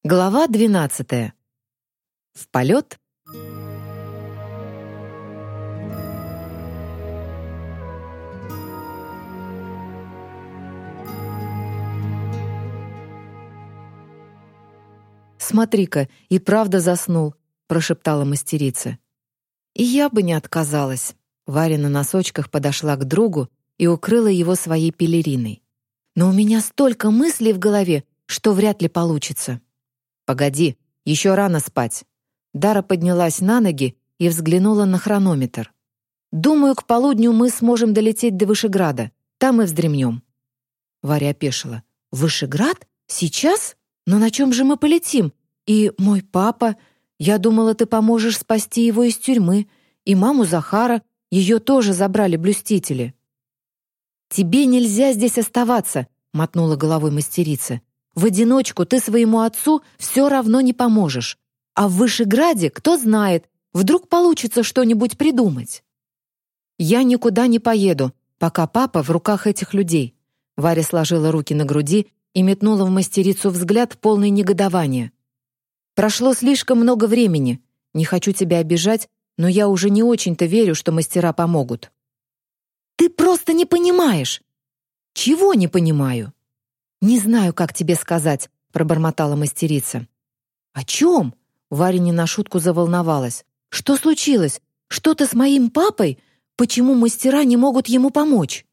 Глава 12. В полет. «Смотри-ка, и правда заснул», — прошептала мастерица. И я бы не отказалась. Варя на носочках подошла к другу и укрыла его своей пелериной. Но у меня столько мыслей в голове, что вряд ли получится. «Погоди, еще рано спать». Дара поднялась на ноги и взглянула на хронометр. «Думаю, к полудню мы сможем долететь до Вышеграда. Там и вздремнем». Варя опешила. «Вышеград? Сейчас? Но на чем же мы полетим? И мой папа... Я думала, ты поможешь спасти его из тюрьмы. И маму Захара. Ее тоже забрали блюстители». «Тебе нельзя здесь оставаться», — мотнула головой мастерица. «В одиночку ты своему отцу все равно не поможешь. А в Вышеграде, кто знает, вдруг получится что-нибудь придумать». «Я никуда не поеду, пока папа в руках этих людей». Варя сложила руки на груди и метнула в мастерицу взгляд, полный негодования. «Прошло слишком много времени. Не хочу тебя обижать, но я уже не очень-то верю, что мастера помогут». «Ты просто не понимаешь!» «Чего не понимаю?» «Не знаю, как тебе сказать», — пробормотала мастерица. «О чем?» — Варя не на шутку заволновалась. «Что случилось? Что-то с моим папой? Почему мастера не могут ему помочь?»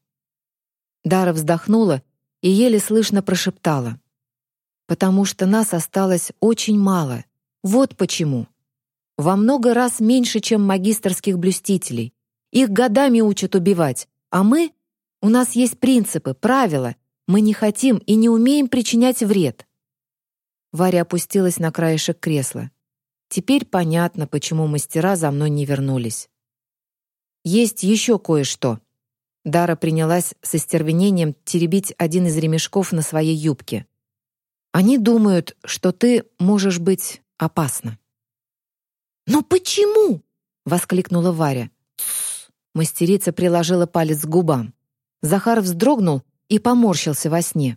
Дара вздохнула и еле слышно прошептала. «Потому что нас осталось очень мало. Вот почему. Во много раз меньше, чем магистерских блюстителей. Их годами учат убивать, а мы... У нас есть принципы, правила. Мы не хотим и не умеем причинять вред». Варя опустилась на краешек кресла. Теперь понятно, почему мастера за мной не вернулись. «Есть еще кое-что». Дара принялась со стервенением теребить один из ремешков на своей юбке. «Они думают, что ты можешь быть опасна». «Но почему?» — воскликнула Варя. «Тссс!» — мастерица приложила палец к губам. Захар вздрогнул и поморщился во сне.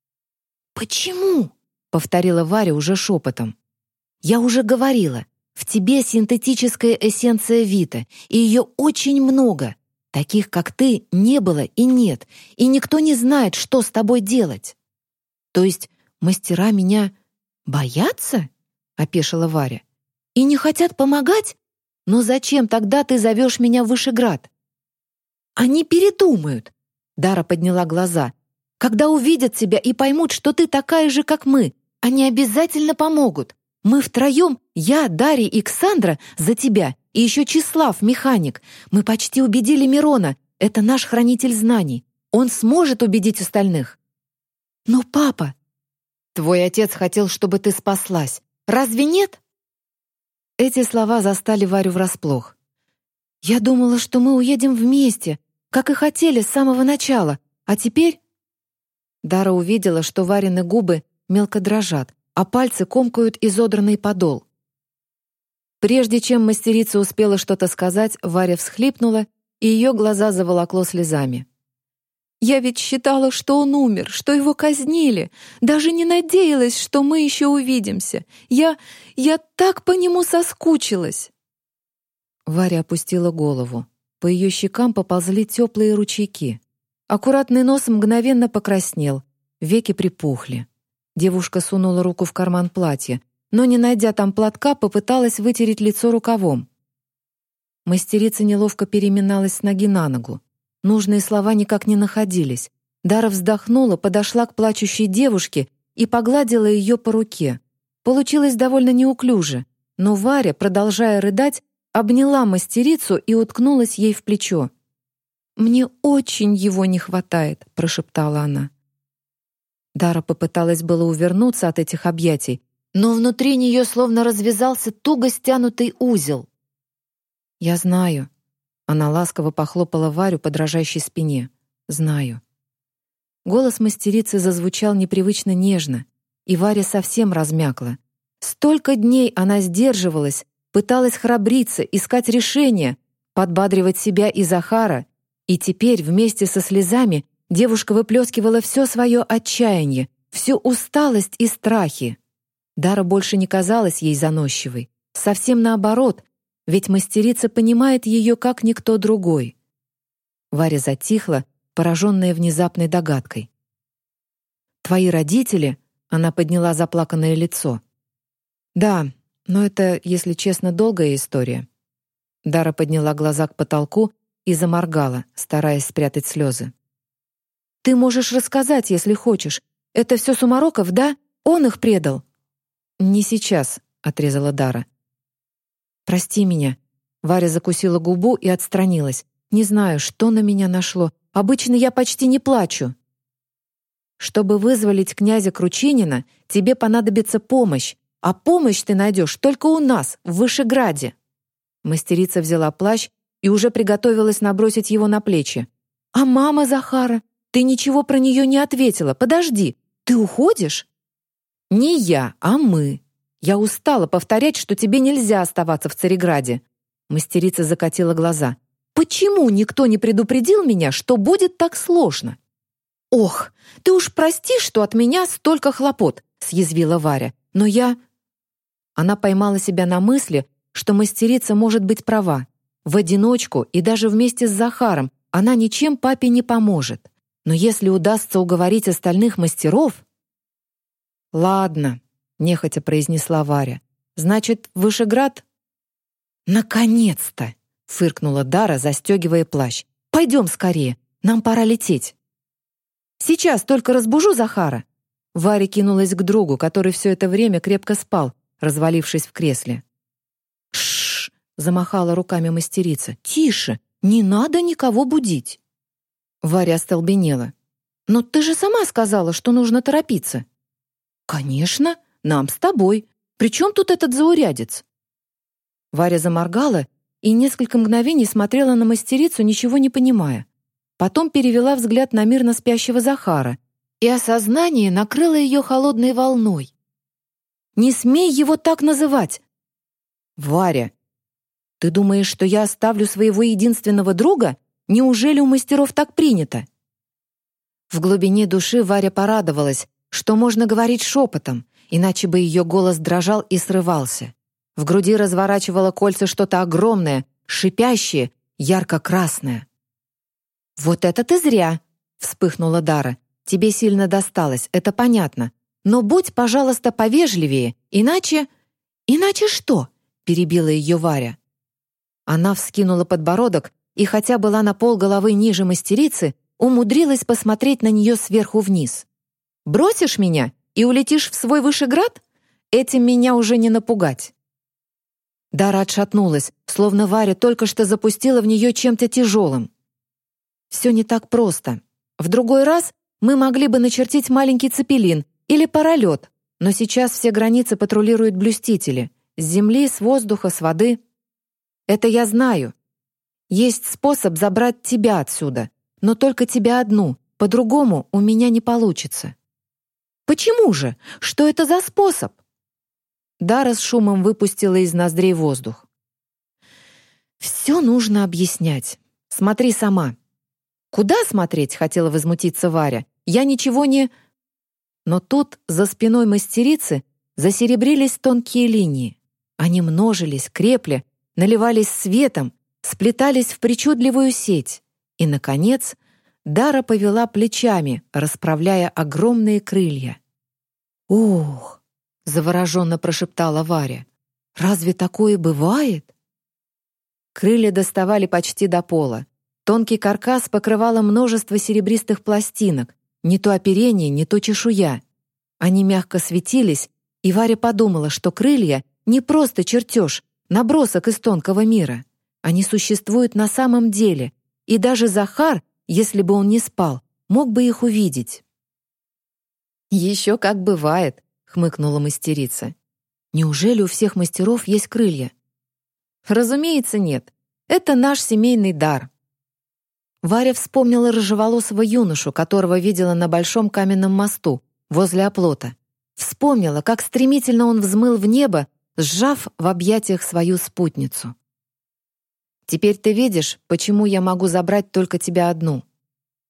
«Почему?» — повторила Варя уже шепотом. «Я уже говорила, в тебе синтетическая эссенция Вита, и ее очень много. Таких, как ты, не было и нет, и никто не знает, что с тобой делать». «То есть мастера меня боятся?» — опешила Варя. «И не хотят помогать? Но зачем тогда ты зовешь меня в Вышеград?» «Они передумают», — Дара подняла глаза. «Когда увидят тебя и поймут, что ты такая же, как мы, они обязательно помогут. Мы втроем, я, Дарья и Ксандра, за тебя, и еще Числав, механик. Мы почти убедили Мирона, это наш хранитель знаний. Он сможет убедить остальных». «Но папа...» «Твой отец хотел, чтобы ты спаслась. Разве нет?» Эти слова застали Варю врасплох. «Я думала, что мы уедем вместе, как и хотели с самого начала, а теперь...» Дара увидела, что Варины губы мелко дрожат, а пальцы комкают изодранный подол. Прежде чем мастерица успела что-то сказать, Варя всхлипнула, и ее глаза заволокло слезами. «Я ведь считала, что он умер, что его казнили. Даже не надеялась, что мы еще увидимся. Я так по нему соскучилась». Варя опустила голову. По ее щекам поползли теплые ручейки. Аккуратный нос мгновенно покраснел, веки припухли. Девушка сунула руку в карман платья, но, не найдя там платка, попыталась вытереть лицо рукавом. Мастерица неловко переминалась с ноги на ногу. Нужные слова никак не находились. Дара вздохнула, подошла к плачущей девушке и погладила ее по руке. Получилось довольно неуклюже, но Варя, продолжая рыдать, обняла мастерицу и уткнулась ей в плечо. «Мне очень его не хватает», — прошептала она. Дара попыталась было увернуться от этих объятий, но внутри нее словно развязался туго стянутый узел. «Я знаю». Она ласково похлопала Варю по дрожащей спине. «Знаю». Голос мастерицы зазвучал непривычно нежно, и Варя совсем размякла. Столько дней она сдерживалась, пыталась храбриться, искать решения, подбадривать себя и Захара, и теперь вместе со слезами девушка выплескивала все свое отчаяние, всю усталость и страхи. Дара больше не казалась ей заносчивой. Совсем наоборот, ведь мастерица понимает ее как никто другой. Варя затихла, пораженная внезапной догадкой. «Твои родители?» — она подняла заплаканное лицо. «Да, но это, если честно, долгая история». Дара подняла глаза к потолку и заморгала, стараясь спрятать слезы. «Ты можешь рассказать, если хочешь. Это все Сумароков, да? Он их предал». «Не сейчас», — отрезала Дара. «Прости меня». Варя закусила губу и отстранилась. «Не знаю, что на меня нашло. Обычно я почти не плачу». «Чтобы вызволить князя Кручинина, тебе понадобится помощь, а помощь ты найдешь только у нас, в Вышеграде». Мастерица взяла плащ и уже приготовилась набросить его на плечи. «А мама Захара? Ты ничего про нее не ответила. Подожди, ты уходишь?» «Не я, а мы. Я устала повторять, что тебе нельзя оставаться в Цареграде». Мастерица закатила глаза. «Почему никто не предупредил меня, что будет так сложно?» «Ох, ты уж прости, что от меня столько хлопот», — съязвила Варя. «Но я...» Она поймала себя на мысли, что мастерица может быть права. В одиночку и даже вместе с Захаром она ничем папе не поможет. Но если удастся уговорить остальных мастеров... «Ладно», — нехотя произнесла Варя. «Значит, Вышеград?» «Наконец-то!» — фыркнула Дара, застегивая плащ. «Пойдем скорее, нам пора лететь». «Сейчас только разбужу Захара». Варя кинулась к другу, который все это время крепко спал, развалившись в кресле. «Шш!» — замахала руками мастерица. «Тише! Не надо никого будить!» Варя остолбенела. «Но ты же сама сказала, что нужно торопиться». «Конечно, нам с тобой. При чем тут этот заурядец?» Варя заморгала и несколько мгновений смотрела на мастерицу, ничего не понимая. Потом перевела взгляд на мирно спящего Захара, и осознание накрыло ее холодной волной. «Не смей его так называть!» «Варя, ты думаешь, что я оставлю своего единственного друга? Неужели у мастеров так принято?» В глубине души Варя порадовалась, что можно говорить шепотом, иначе бы ее голос дрожал и срывался. В груди разворачивало кольца что-то огромное, шипящее, ярко-красное. «Вот это ты зря!» — вспыхнула Дара. «Тебе сильно досталось, это понятно. Но будь, пожалуйста, повежливее, иначе...» «Иначе что?» — перебила ее Варя. Она вскинула подбородок и, хотя была на полголовы ниже мастерицы, умудрилась посмотреть на нее сверху вниз. «Бросишь меня и улетишь в свой Вышеград? Этим меня уже не напугать». Дара отшатнулась, словно Варя только что запустила в нее чем-то тяжелым. «Все не так просто. В другой раз мы могли бы начертить маленький цепелин или паралет, но сейчас все границы патрулируют блюстители. С земли, с воздуха, с воды. Это я знаю. Есть способ забрать тебя отсюда, но только тебя одну, по-другому у меня не получится». «Почему же? Что это за способ?» Дара с шумом выпустила из ноздрей воздух. «Все нужно объяснять. Смотри сама». «Куда смотреть?» — хотела возмутиться Варя. «Я ничего не...» Но тут за спиной мастерицы засеребрились тонкие линии. Они множились, крепли, наливались светом, сплетались в причудливую сеть. И, наконец, Дара повела плечами, расправляя огромные крылья. «Ух!» — завороженно прошептала Варя. «Разве такое бывает?» Крылья доставали почти до пола. Тонкий каркас покрывало множество серебристых пластинок, не то оперение, не то чешуя. Они мягко светились, и Варя подумала, что крылья — не просто чертеж, набросок из тонкого мира. Они существуют на самом деле, и даже Захар, если бы он не спал, мог бы их увидеть. «Еще как бывает», — хмыкнула мастерица. «Неужели у всех мастеров есть крылья?» «Разумеется, нет. Это наш семейный дар». Варя вспомнила рыжеволосого юношу, которого видела на большом каменном мосту возле оплота. Вспомнила, как стремительно он взмыл в небо, сжав в объятиях свою спутницу. «Теперь ты видишь, почему я могу забрать только тебя одну».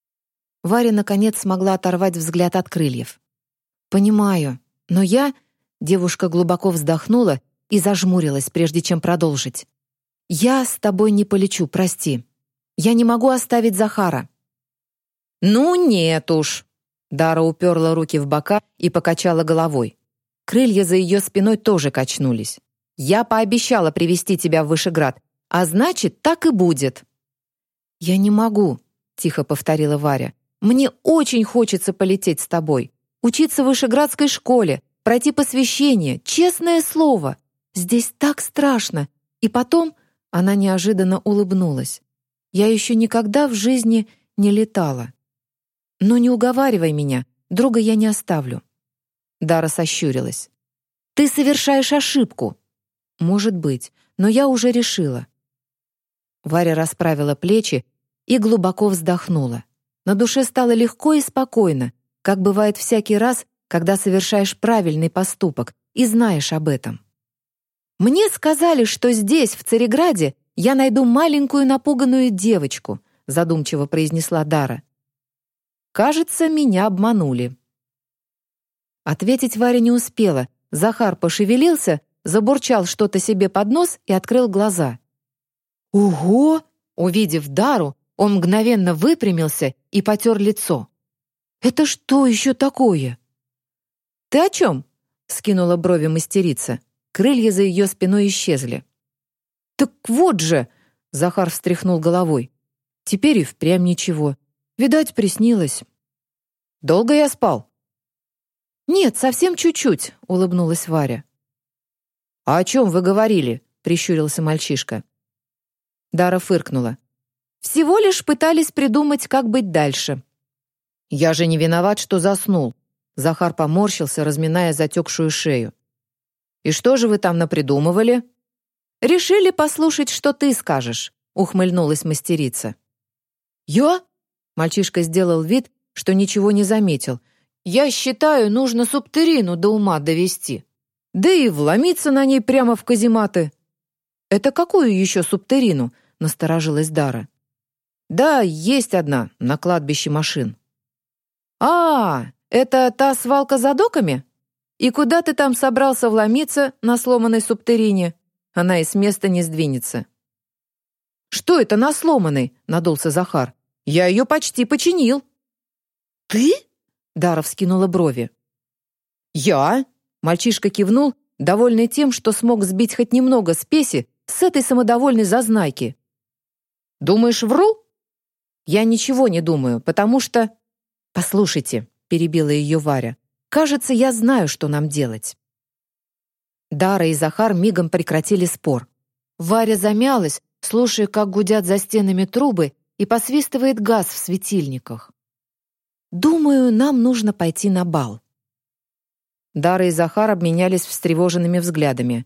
Варя, наконец, смогла оторвать взгляд от крыльев. «Понимаю, но я Девушка глубоко вздохнула и зажмурилась, прежде чем продолжить. «Я с тобой не полечу, прости. Я не могу оставить Захара». «Ну нет уж!» Дара уперла руки в бока и покачала головой. Крылья за ее спиной тоже качнулись. «Я пообещала привести тебя в Вышеград, а значит, так и будет». «Я не могу», — тихо повторила Варя. «Мне очень хочется полететь с тобой, учиться в Вышеградской школе, пройти посвящение, честное слово. Здесь так страшно. И потом...» Она неожиданно улыбнулась. «Я еще никогда в жизни не летала. Но не уговаривай меня, друга я не оставлю». Дара сощурилась. «Ты совершаешь ошибку». «Может быть, но я уже решила». Варя расправила плечи и глубоко вздохнула. На душе стало легко и спокойно, как бывает всякий раз, когда совершаешь правильный поступок и знаешь об этом. «Мне сказали, что здесь, в Цареграде, я найду маленькую напуганную девочку», задумчиво произнесла Дара. «Кажется, меня обманули». Ответить Варя не успела. Захар пошевелился, забурчал что-то себе под нос и открыл глаза. «Ого!» Увидев Дару, он мгновенно выпрямился и потер лицо. «Это что еще такое?» «Ты о чем?» — скинула брови мастерица. Крылья за ее спиной исчезли. «Так вот же!» — Захар встряхнул головой. «Теперь и впрямь ничего. Видать, приснилось». «Долго я спал?» «Нет, совсем чуть-чуть», — улыбнулась Варя. «А о чем вы говорили?» — прищурился мальчишка. Дара фыркнула. «Всего лишь пытались придумать, как быть дальше». «Я же не виноват, что заснул». Захар поморщился, разминая затекшую шею. «И что же вы там напридумывали?» «Решили послушать, что ты скажешь», — ухмыльнулась мастерица. «Я?» — мальчишка сделал вид, что ничего не заметил. «Я считаю, нужно субтерину до ума довести. Да и вломиться на ней прямо в казематы». «Это какую еще субтерину?» — насторожилась Дара. «Да, есть одна, на кладбище машин». Это та свалка за доками? И куда ты там собрался вломиться на сломанной субтерине? Она и с места не сдвинется». «Что это на сломанной?» — надулся Захар. «Я ее почти починил». «Ты?» — Дара вскинула брови. «Я?» — мальчишка кивнул, довольный тем, что смог сбить хоть немного спеси с этой самодовольной зазнайки. «Думаешь, вру?» «Я ничего не думаю, потому что...» «Послушайте», — перебила ее Варя, «кажется, я знаю, что нам делать». Дара и Захар мигом прекратили спор. Варя замялась, слушая, как гудят за стенами трубы и посвистывает газ в светильниках. «Думаю, нам нужно пойти на бал». Дара и Захар обменялись встревоженными взглядами.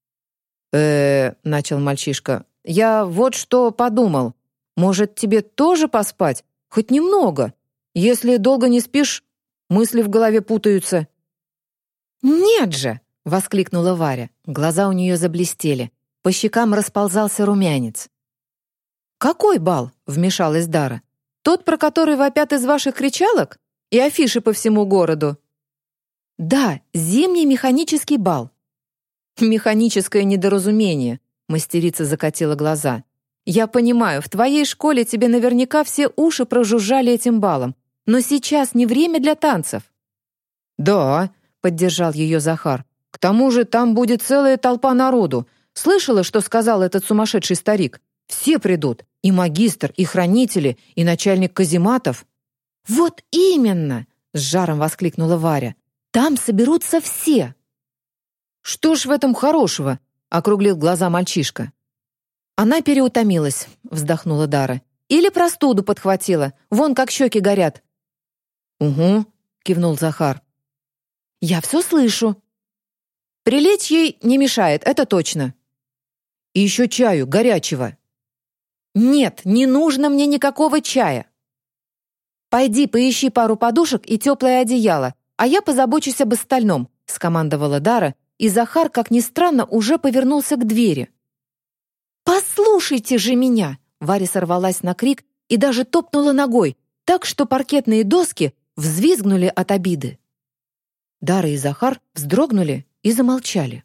Начал мальчишка, — «я вот что подумал. Может, тебе тоже поспать? Хоть немного? Если долго не спишь, мысли в голове путаются». «Нет же!» — воскликнула Варя. Глаза у нее заблестели. По щекам расползался румянец. «Какой бал?» — вмешалась Дара. «Тот, про который вопят из ваших кричалок? И афиши по всему городу?» «Да, зимний механический бал». «Механическое недоразумение», — мастерица закатила глаза. «Я понимаю, в твоей школе тебе наверняка все уши прожужжали этим балом, но сейчас не время для танцев». «Да», — поддержал ее Захар. «К тому же там будет целая толпа народу. Слышала, что сказал этот сумасшедший старик? Все придут, и магистр, и хранители, и начальник казематов». «Вот именно!» — с жаром воскликнула Варя. «Там соберутся все». «Что ж в этом хорошего?» — округлил глаза мальчишка. «Она переутомилась», — вздохнула Дара. «Или простуду подхватила. Вон как щеки горят». «Угу», — кивнул Захар. «Я все слышу». «Прилечь ей не мешает, это точно». «И еще чаю, горячего». «Нет, не нужно мне никакого чая». «Пойди поищи пару подушек и теплое одеяло, а я позабочусь об остальном», — скомандовала Дара, и Захар, как ни странно, уже повернулся к двери. «Послушайте же меня!» Варя сорвалась на крик и даже топнула ногой, так что паркетные доски взвизгнули от обиды. Дара и Захар вздрогнули и замолчали.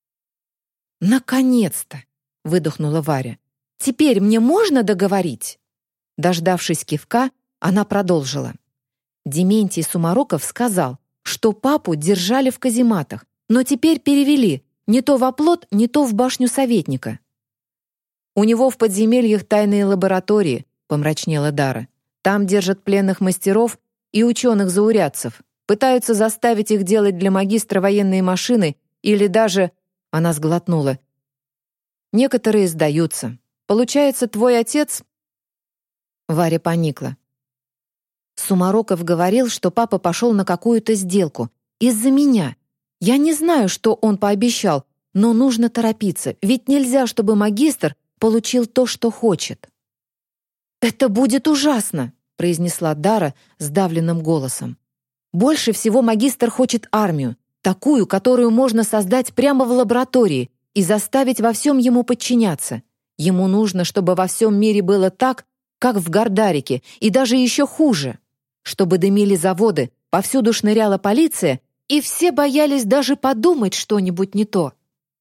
«Наконец-то!» — выдохнула Варя. «Теперь мне можно договорить?» Дождавшись кивка, она продолжила. Дементий Сумароков сказал, что папу держали в казематах, но теперь перевели не то в оплот, не то в башню советника. «У него в подземельях тайные лаборатории», — помрачнела Дара. «Там держат пленных мастеров и ученых-заурядцев, пытаются заставить их делать для магистра военные машины или даже...» Она сглотнула. «Некоторые сдаются. Получается, твой отец...» Варя поникла. Сумароков говорил, что папа пошел на какую-то сделку. Из-за меня. Я не знаю, что он пообещал, но нужно торопиться, ведь нельзя, чтобы магистр получил то, что хочет. «Это будет ужасно», — произнесла Дара сдавленным голосом. «Больше всего магистр хочет армию, такую, которую можно создать прямо в лаборатории и заставить во всем ему подчиняться. Ему нужно, чтобы во всем мире было так, как в Гардарике, и даже еще хуже. Чтобы дымили заводы, повсюду шныряла полиция, и все боялись даже подумать что-нибудь не то.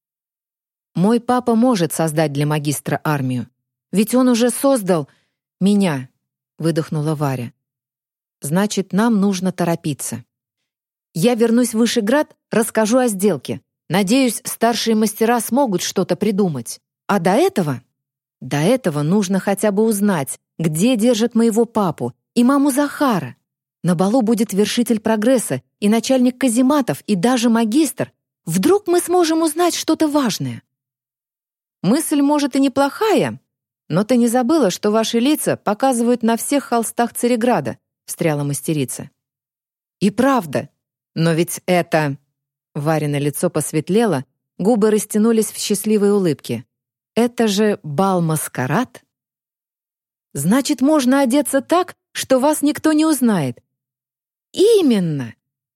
Мой папа может создать для магистра армию. Ведь он уже создал меня», — выдохнула Варя. «Значит, нам нужно торопиться. Я вернусь в Вышеград, расскажу о сделке. Надеюсь, старшие мастера смогут что-то придумать. А до этого нужно хотя бы узнать, где держат моего папу и маму Захара. На балу будет вершитель прогресса и начальник казематов, и даже магистр. Вдруг мы сможем узнать что-то важное?» «Мысль, может, и неплохая, но ты не забыла, что ваши лица показывают на всех холстах Цареграда», — встряла мастерица. «И правда, но ведь это...» Варина лицо посветлело, губы растянулись в счастливой улыбке. «Это же бал-маскарад?» «Значит, можно одеться так, что вас никто не узнает». «Именно!»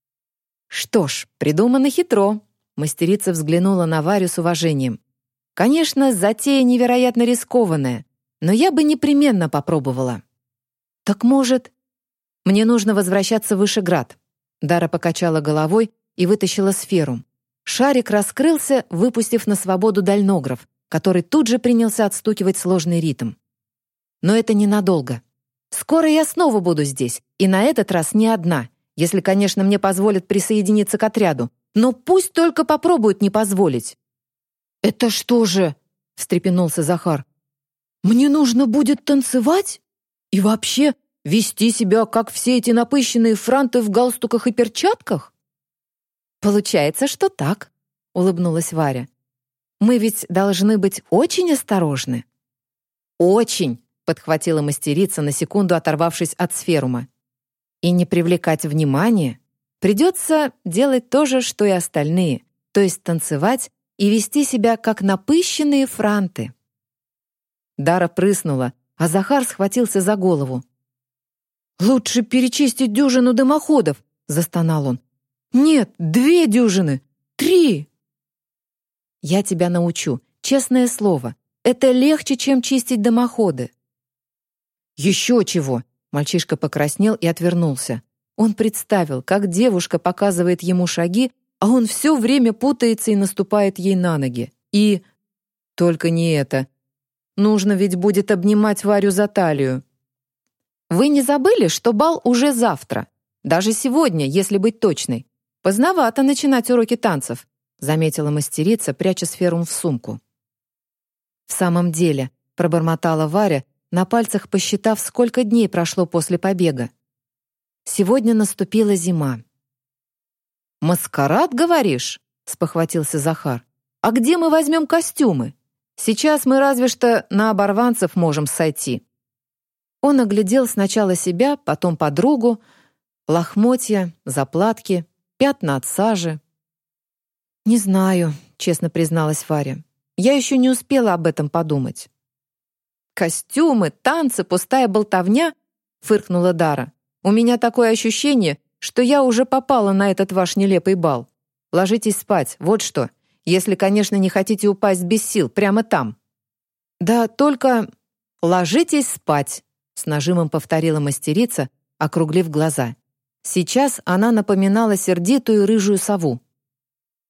«Что ж, придумано хитро», — мастерица взглянула на Варю с уважением. «Конечно, затея невероятно рискованная, но я бы непременно попробовала». «Так, может...» «Мне нужно возвращаться в Вышеград». Дара покачала головой и вытащила сферу. Шарик раскрылся, выпустив на свободу дальнограф, который тут же принялся отстукивать сложный ритм. «Но это ненадолго. Скоро я снова буду здесь, и на этот раз не одна, если, конечно, мне позволят присоединиться к отряду. Но пусть только попробуют не позволить». «Это что же?» — встрепенулся Захар. «Мне нужно будет танцевать? И вообще вести себя, как все эти напыщенные франты в галстуках и перчатках?» «Получается, что так», — улыбнулась Варя. «Мы ведь должны быть очень осторожны». «Очень», — подхватила мастерица, на секунду оторвавшись от сферума. «И не привлекать внимания. Придется делать то же, что и остальные, то есть танцевать и вести себя, как напыщенные франты». Дара прыснула, а Захар схватился за голову. «Лучше перечистить дюжину дымоходов», — застонал он. «Нет, 2 дюжины! 3!» «Я тебя научу, честное слово. Это легче, чем чистить дымоходы». «Еще чего!» — мальчишка покраснел и отвернулся. Он представил, как девушка показывает ему шаги, а он все время путается и наступает ей на ноги. И... Только не это. Нужно ведь будет обнимать Варю за талию. «Вы не забыли, что бал уже завтра? Даже сегодня, если быть точной. Поздновато начинать уроки танцев», — заметила мастерица, пряча сферу в сумку. «В самом деле», — пробормотала Варя, на пальцах посчитав, сколько дней прошло после побега. Сегодня наступила зима. «Маскарад, говоришь?» — спохватился Захар. «А где мы возьмем костюмы? Сейчас мы разве что на оборванцев можем сойти». Он оглядел сначала себя, потом подругу, лохмотья, заплатки, пятна от сажи. «Не знаю», — честно призналась Варя. «Я еще не успела об этом подумать». «Костюмы, танцы, пустая болтовня?» — фыркнула Дара. «У меня такое ощущение, что я уже попала на этот ваш нелепый бал. Ложитесь спать, вот что, если, конечно, не хотите упасть без сил прямо там». «Да только ложитесь спать», — с нажимом повторила мастерица, округлив глаза. Сейчас она напоминала сердитую рыжую сову.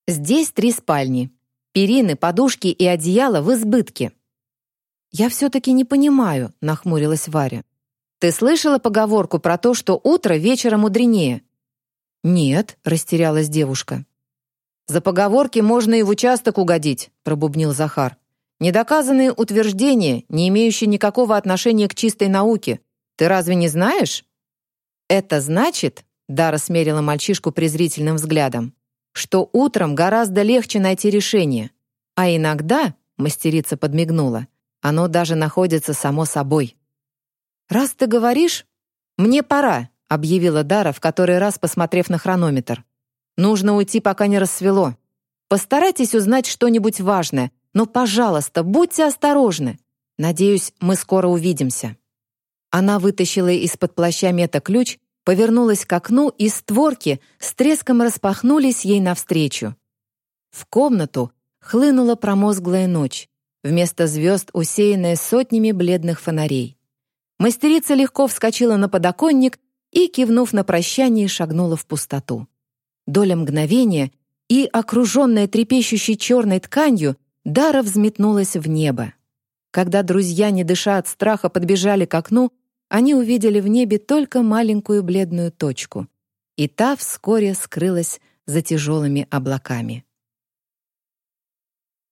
Здесь 3 спальни. Перины, подушки и одеяло в избытке». «Я все-таки не понимаю», — нахмурилась Варя. «Ты слышала поговорку про то, что утро вечера мудренее?» «Нет», — растерялась девушка. «За поговорки можно и в участок угодить», — пробубнил Захар. «Недоказанные утверждения, не имеющие никакого отношения к чистой науке. Ты разве не знаешь?» «Это значит», — Дара смерила мальчишку презрительным взглядом, «что утром гораздо легче найти решение. А иногда», — мастерица подмигнула, «оно даже находится само собой». «Раз ты говоришь, мне пора», — объявила Дара, в который раз посмотрев на хронометр. «Нужно уйти, пока не рассвело. Постарайтесь узнать что-нибудь важное, но, пожалуйста, будьте осторожны. Надеюсь, мы скоро увидимся». Она вытащила из-под плаща Мета ключ, повернулась к окну, и створки с треском распахнулись ей навстречу. В комнату хлынула промозглая ночь, вместо звезд усеянная сотнями бледных фонарей. Мастерица легко вскочила на подоконник и, кивнув на прощание, шагнула в пустоту. Доля мгновения, и, окруженная трепещущей черной тканью, Дара взметнулась в небо. Когда друзья, не дыша от страха, подбежали к окну, они увидели в небе только маленькую бледную точку, и та вскоре скрылась за тяжелыми облаками.